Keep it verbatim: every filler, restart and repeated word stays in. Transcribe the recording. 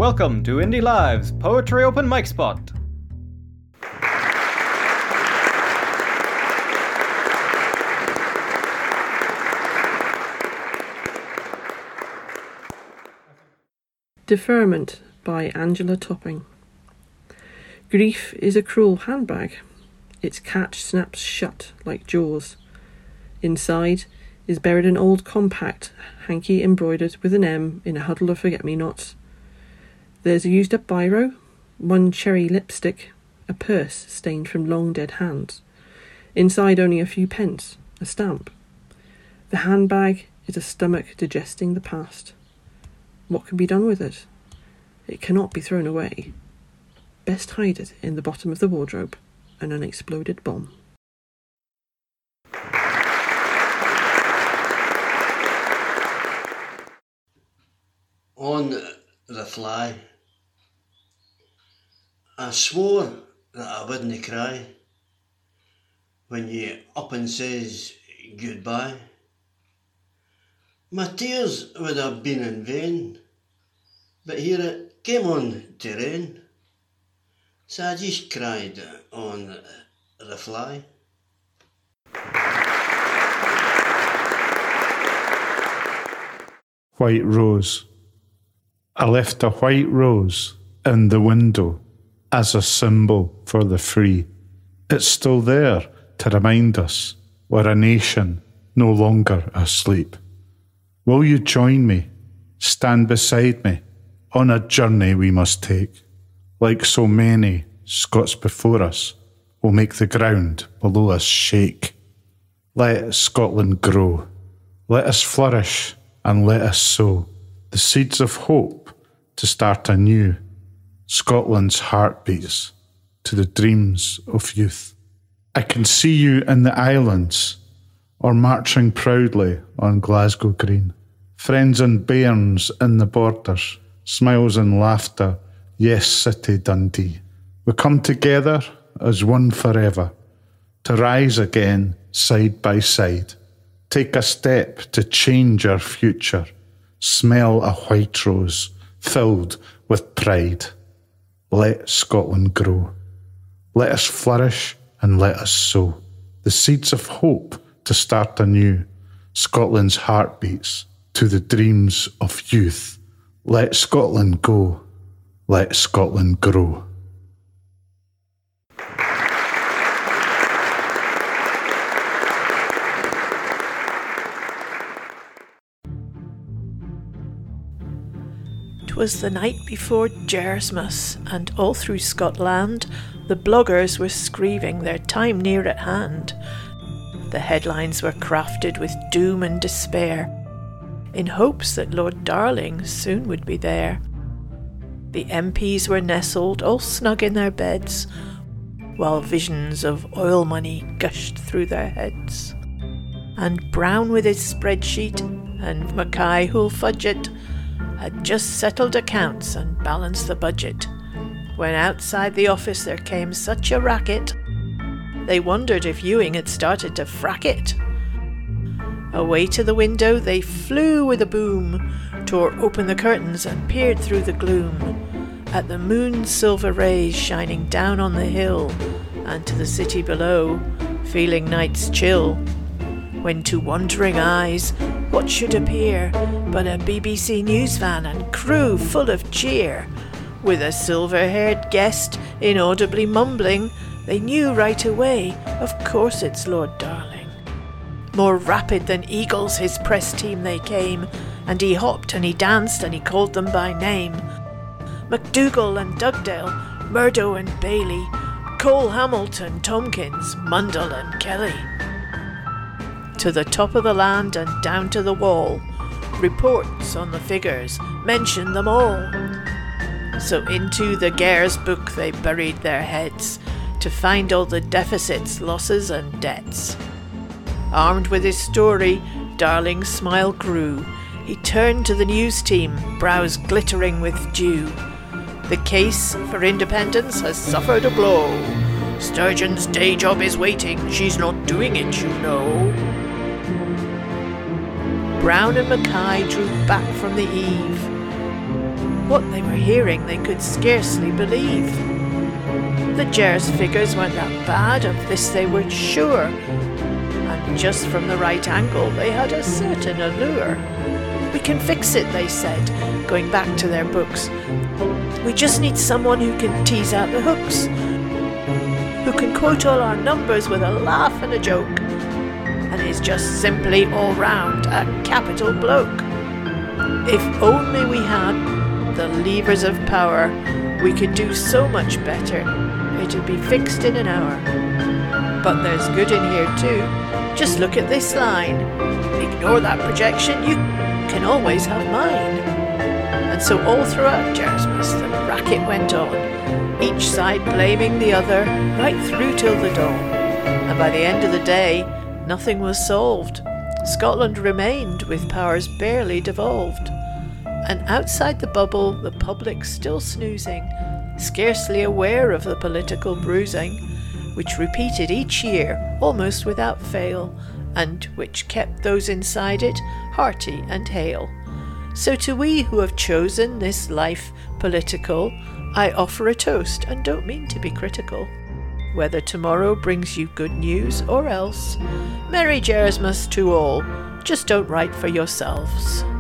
Welcome to Indie Live's Poetry Open Mic Spot. Deferment by Angela Topping. Grief is a cruel handbag. Its catch snaps shut like jaws. Inside is buried an old compact hanky embroidered with an M in a huddle of forget-me-nots. There's a used-up biro, one cherry lipstick, a purse stained from long dead hands. Inside only a few pence, a stamp. The handbag is a stomach digesting the past. What can be done with it? It cannot be thrown away. Best hide it in the bottom of the wardrobe, an unexploded bomb. On the fly, I swore that I wouldn't cry when you up and says goodbye. My tears would have been in vain, but here it came on to rain, so I just cried on the fly. White rose. I left a white rose in the window as a symbol for the free. It's still there to remind us we're a nation no longer asleep. Will you join me, stand beside me, on a journey we must take? Like so many Scots before us, will make the ground below us shake. Let Scotland grow, let us flourish and let us sow the seeds of hope to start anew Scotland's heartbeats to the dreams of youth. I can see you in the islands or marching proudly on Glasgow Green. Friends and bairns in the borders, smiles and laughter, yes, City Dundee. We come together as one forever, to rise again side by side. Take a step to change our future. Smell a white rose filled with pride. Let Scotland grow. Let us flourish and let us sow the seeds of hope to start anew Scotland's heartbeats to the dreams of youth. Let Scotland go. Let Scotland grow. Was the night before Jersmas, and all through Scotland the bloggers were screeving their time near at hand. The headlines were crafted with doom and despair, in hopes that Lord Darling soon would be there. The M Ps were nestled all snug in their beds, while visions of oil money gushed through their heads. And Brown with his spreadsheet, and Mackay who'll fudge it, had just settled accounts and balanced the budget, when outside the office there came such a racket, they wondered if Ewing had started to frack it. Away to the window they flew with a boom, tore open the curtains and peered through the gloom, at the moon's silver rays shining down on the hill, and to the city below, feeling night's chill. When to wondering eyes, what should appear but a B B C News van and crew full of cheer? With a silver-haired guest inaudibly mumbling, they knew right away, of course it's Lord Darling. More rapid than eagles his press team they came, and he hopped and he danced and he called them by name. MacDougall and Dugdale, Murdo and Bailey, Cole Hamilton, Tompkins, Mundell and Kelly. To the top of the land and down to the wall, reports on the figures mention them all. So into the Gair's book they buried their heads, to find all the deficits, losses and debts. Armed with his story, Darling's smile grew. He turned to the news team, brows glittering with dew. The case for independence has suffered a blow. Sturgeon's day job is waiting, she's not doing it, you know. Brown and Mackay drew back from the eve. What they were hearing they could scarcely believe. The Gers figures weren't that bad, of this they were sure, and just from the right angle they had a certain allure. We can fix it, they said, going back to their books. We just need someone who can tease out the hooks, who can quote all our numbers with a laugh and a joke, and is just simply all round a capital bloke. If only we had the levers of power, we could do so much better. It'd be fixed in an hour. But there's good in here too. Just look at this line. Ignore that projection, you can always have mine. And so all throughout Jersmus the racket went on, each side blaming the other, right through till the dawn. And by the end of the day, nothing was solved. Scotland remained with powers barely devolved. And outside the bubble, the public still snoozing, scarcely aware of the political bruising, which repeated each year, almost without fail, and which kept those inside it hearty and hale. So to we who have chosen this life political, I offer a toast, and don't mean to be critical. Whether tomorrow brings you good news or else, Merry Jersmas to all, just don't write for yourselves.